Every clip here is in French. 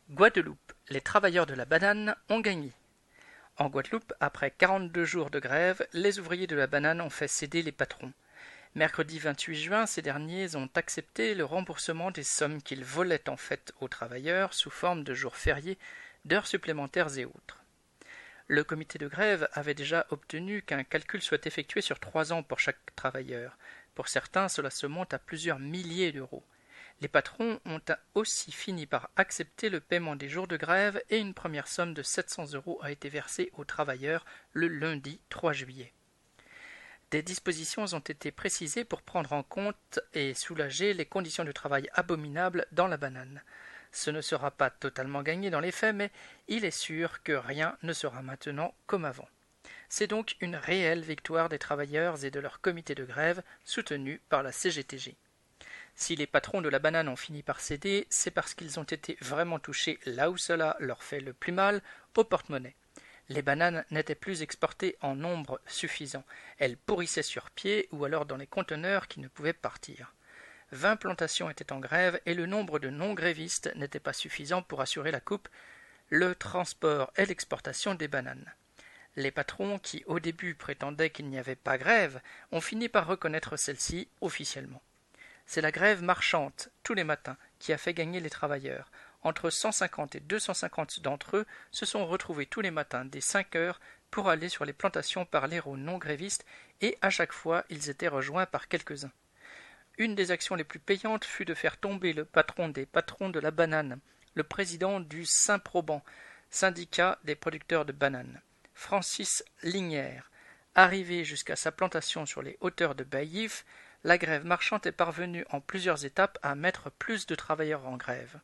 Guadeloupe, les travailleurs de la banane ont gagné. En Guadeloupe, après 42 jours de grève, les ouvriers de la banane ont fait céder les patrons. Mercredi 28 juin, ces derniers ont accepté le remboursement des sommes qu'ils volaient en fait aux travailleurs sous forme de jours fériés, d'heures supplémentaires et autres. Le comité de grève avait déjà obtenu qu'un calcul soit effectué sur 3 ans pour chaque travailleur. Pour certains, cela se monte à plusieurs milliers d'euros. Les patrons ont aussi fini par accepter le paiement des jours de grève et une première somme de 700 € a été versée aux travailleurs le lundi 3 juillet. Des dispositions ont été précisées pour prendre en compte et soulager les conditions de travail abominables dans la banane. Ce ne sera pas totalement gagné dans les faits, mais il est sûr que rien ne sera maintenant comme avant. C'est donc une réelle victoire des travailleurs et de leur comité de grève soutenu par la CGTG. Si les patrons de la banane ont fini par céder, c'est parce qu'ils ont été vraiment touchés là où cela leur fait le plus mal, au porte-monnaie. Les bananes n'étaient plus exportées en nombre suffisant. Elles pourrissaient sur pied ou alors dans les conteneurs qui ne pouvaient partir. 20 plantations étaient en grève et le nombre de non-grévistes n'était pas suffisant pour assurer la coupe, le transport et l'exportation des bananes. Les patrons, qui au début prétendaient qu'il n'y avait pas grève, ont fini par reconnaître celle-ci officiellement. C'est la grève marchande, tous les matins, qui a fait gagner les travailleurs. Entre 150 et 250 d'entre eux se sont retrouvés tous les matins dès 5 heures pour aller sur les plantations parler aux non-grévistes et à chaque fois ils étaient rejoints par quelques-uns. Une des actions les plus payantes fut de faire tomber le patron des patrons de la banane, le président du Saint-Proban, syndicat des producteurs de bananes, Francis Lignières. Arrivé jusqu'à sa plantation sur les hauteurs de Baillif, la grève marchande est parvenue en plusieurs étapes à mettre plus de travailleurs en grève.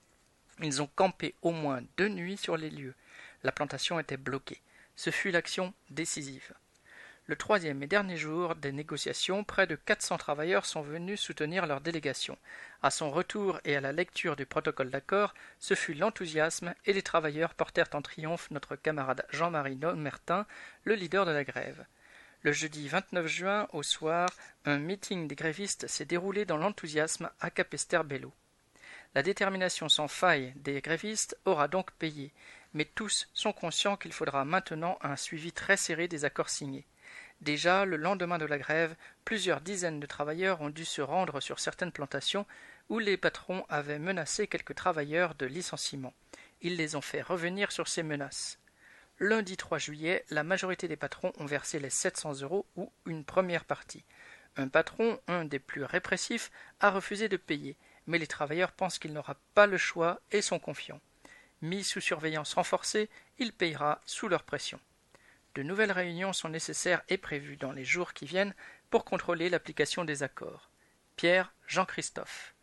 Ils ont campé au moins 2 nuits sur les lieux. La plantation était bloquée. Ce fut l'action décisive. Le troisième et dernier jour des négociations, près de 400 travailleurs sont venus soutenir leur délégation. À son retour et à la lecture du protocole d'accord, ce fut l'enthousiasme et les travailleurs portèrent en triomphe notre camarade Jean-Marie Nomertin, le leader de la grève. Le jeudi 29 juin, au soir, un meeting des grévistes s'est déroulé dans l'enthousiasme à Capesterre-Belle-Eau. La détermination sans faille des grévistes aura donc payé, mais tous sont conscients qu'il faudra maintenant un suivi très serré des accords signés. Déjà, le lendemain de la grève, plusieurs dizaines de travailleurs ont dû se rendre sur certaines plantations où les patrons avaient menacé quelques travailleurs de licenciement. Ils les ont fait revenir sur ces menaces. Lundi 3 juillet, la majorité des patrons ont versé les 700 € ou une première partie. Un patron, un des plus répressifs, a refusé de payer, mais les travailleurs pensent qu'il n'aura pas le choix et sont confiants. Mis sous surveillance renforcée, il payera sous leur pression. De nouvelles réunions sont nécessaires et prévues dans les jours qui viennent pour contrôler l'application des accords. Pierre Jean-Christophe.